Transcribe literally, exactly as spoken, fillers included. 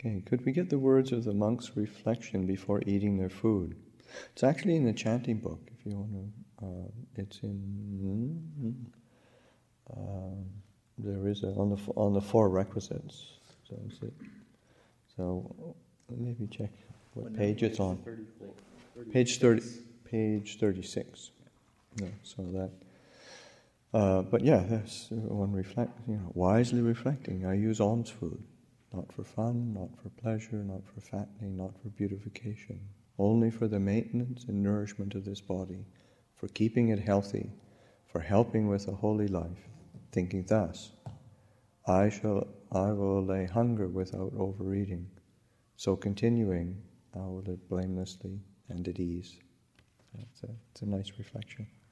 Okay, could we get the words of the monk's reflection before eating their food? It's actually in the chanting book, if you want to. Uh, it's in. Uh, there is a, on the on the four requisites. So is it? So maybe check what well, page it's on. Page thirty. Page thirty-six. Yeah, so that. Uh, but yeah, that's one reflect. You know, wisely reflecting. I use alms food. Not for fun, not for pleasure, not for fattening, not for beautification. Only for the maintenance and nourishment of this body, for keeping it healthy, for helping with a holy life. Thinking thus, I shall, I will lay hunger without overeating. So continuing, I will live blamelessly and at ease. It's a, it's a nice reflection.